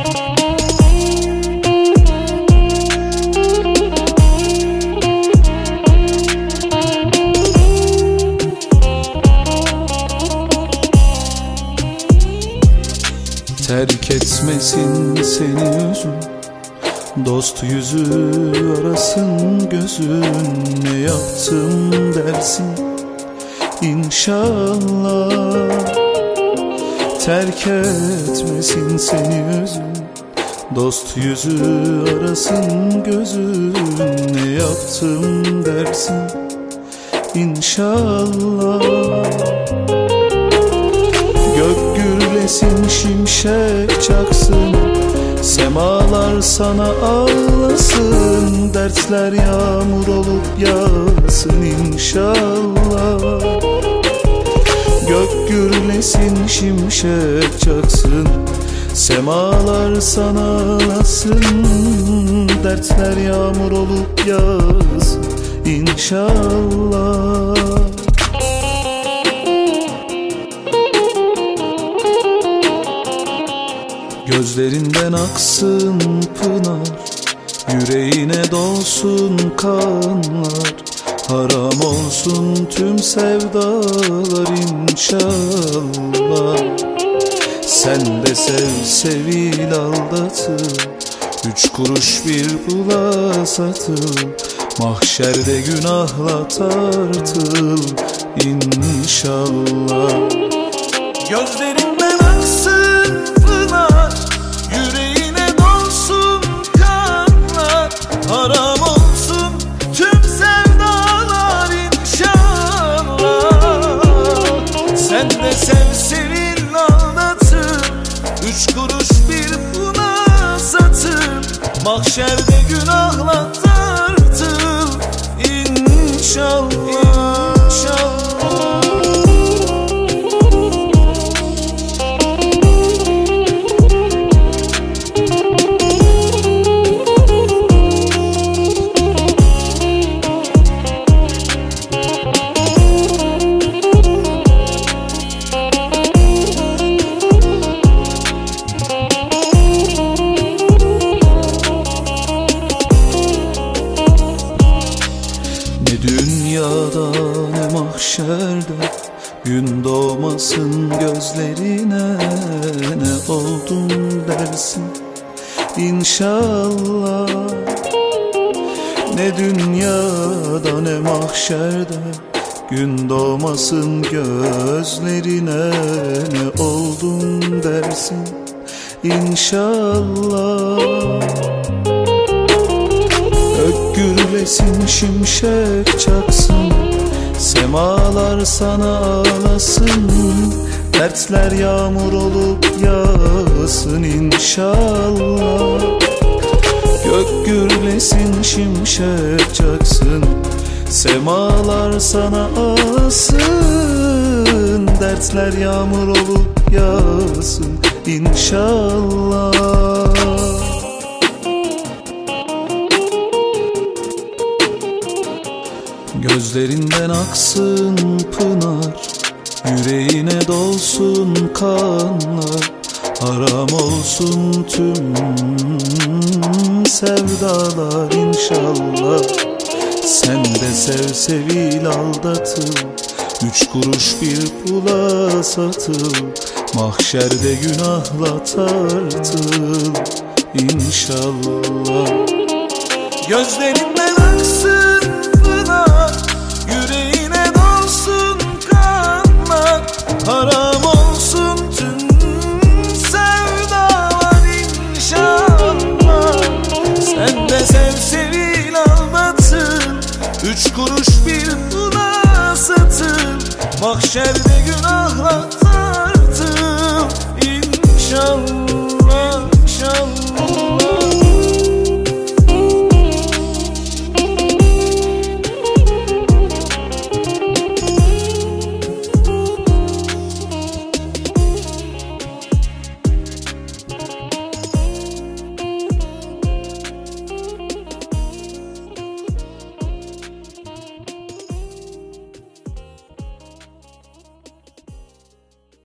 Terk etmesin seni üzüm, dost yüzü arasın gözün. Ne yaptım dersin İnşallah. Terk etmesin seni üzüm, dost yüzü arasın gözün. Ne yaptım dersin İnşallah. Gök gürlesin, şimşek çaksın, semalar sana ağlasın. Dertler yağmur olup yağsın inşallah. Gök gürlesin, şimşek çaksın, semalar sana ağlasın. Dertler yağmur olup yağsın inşallah. Gözlerinden aksın pınar, yüreğine dolsun kanlar. Haram olsun tüm sevdalar inşallah. Sen de sev sevil aldatıl, 3 kuruş bir pula satıl. Mahşerde günahla tartıl inşallah. Gözlerinden aksın pınar, yüreğine dolsun kanlar. Haram olsun tüm sevdalar inşallah. Sen de sev sevil aldatın, 3 kuruş bir pula satın. Mahşerde günahla tartıl inşallah. Dünyada ne mahşerde gün doğmasın gözlerine. Ne oldum dersin İnşallah. Ne dünyada ne mahşerde gün doğmasın gözlerine. Ne oldum dersin İnşallah. Gürlesin, şimşek çaksın, semalar sana ağlasın. Dertler yağmur olup yağsın inşallah. Gök gürlesin, şimşek çaksın, semalar sana ağlasın. Dertler yağmur olup yağsın inşallah. Gözlerinden aksın pınar, yüreğine dolsun kanlar. Haram olsun tüm sevdalar inşallah. Sen de sev sevil aldatıl, 3 kuruş bir pula satıl. Mahşerde günahla tartıl inşallah. Gözlerinden aksın pınar, yüreğine dolsun kanlar. Haram olsun tüm sevdalar inşallah. Sen de sev sevil aldatın, 3 kuruş bir pula satın. Mahşerde günahla